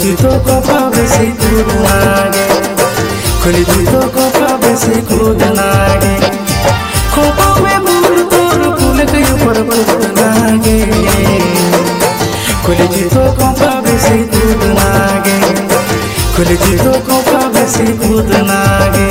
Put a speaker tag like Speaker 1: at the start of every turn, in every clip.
Speaker 1: खुलिजितो Copa बेसी कूद लागे खुलिजितो कोपा बेसी कूद लागे कोपा में मूर तोर फूल के ऊपर कूद लागे खुलिजितो कोपा बेसी कूद लागे खुलिजितो कोपा बेसी कूद लागे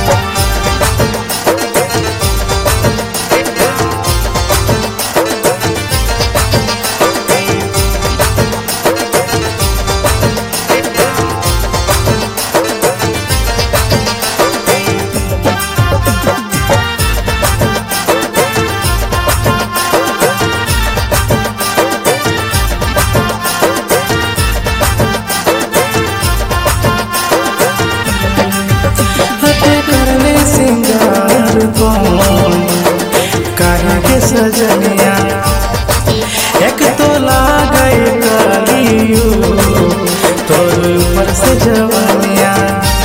Speaker 1: काहे के सजनिया एक तो लागई कालियो तोर ऊपर से जवानिया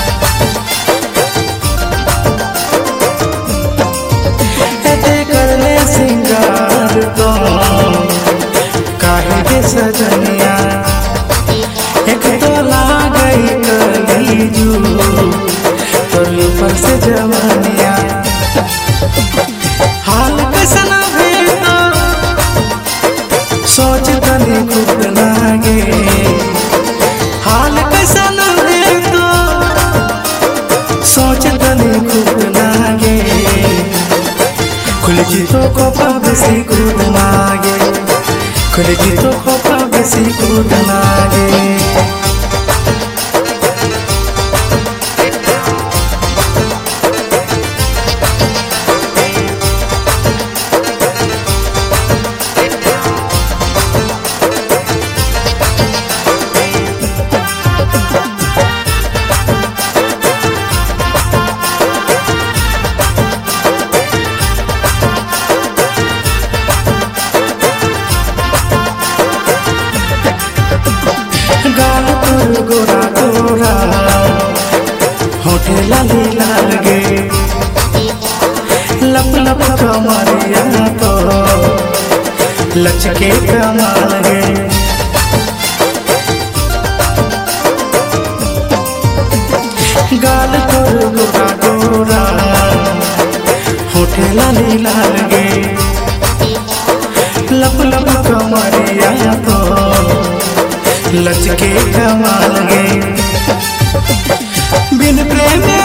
Speaker 1: एते करले सिंगार तो काहे के सजनिया एक तो लागई कालियो तोर ऊपर से जवानिया हाल कैसन भेदा सोच तनी खुद लागे हाल कैसन भेदा सोच तनी खुद लागे खुलिजितो कोपा बेसी कूद लागे खुलिजितो कोपा बेसी कूद लागे गाल तोर गोरा गोरा होठे लाली लाल गे लप लप कमरिया तो लचके कमाल गे गाल तोर गोरा गोरा होठे लाली लाल गे लप लप कमरिया तो लचके कमाल गे बिन प्रेम